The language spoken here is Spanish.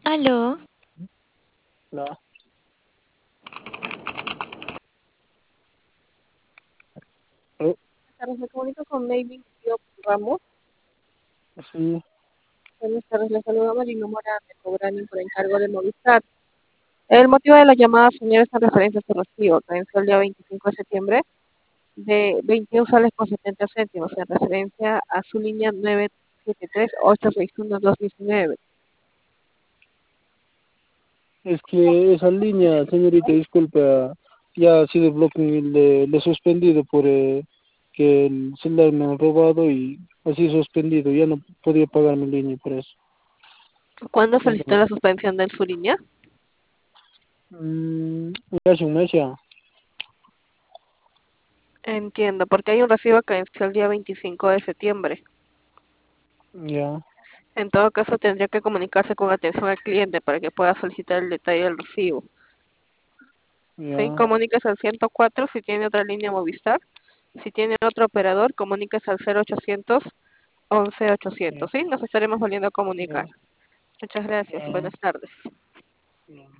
Aló, No, oh, Tardes, me comunico con Navy Ramos. sí, Buenas tardes, le saluda Marino Morán de Cobrani por encargo de Movistar. El motivo de la llamada, señor, es en referencia a su recibo, que venció el día 25 de septiembre de 21 soles con 70 céntimos, en referencia a su línea 973-861-219. es que esa línea, señorita, disculpa, ya ha sido le he suspendido por que el celular me han robado y así suspendido, ya no podía pagar mi línea por eso. ¿Cuándo solicitó Bueno, la suspensión de su línea? hace un mes ya, Entiendo, porque hay un recibo que venció el día 25 de septiembre. ya, En todo caso, tendría que comunicarse con atención al cliente para que pueda solicitar el detalle del recibo. Sí, ya, comuníquese al 104 si tiene otra línea Movistar. Si tiene otro operador, comuníquese al 0800 11 800. ya, Sí, nos estaremos volviendo a comunicar. ya, Muchas gracias. ya, Buenas tardes. ya.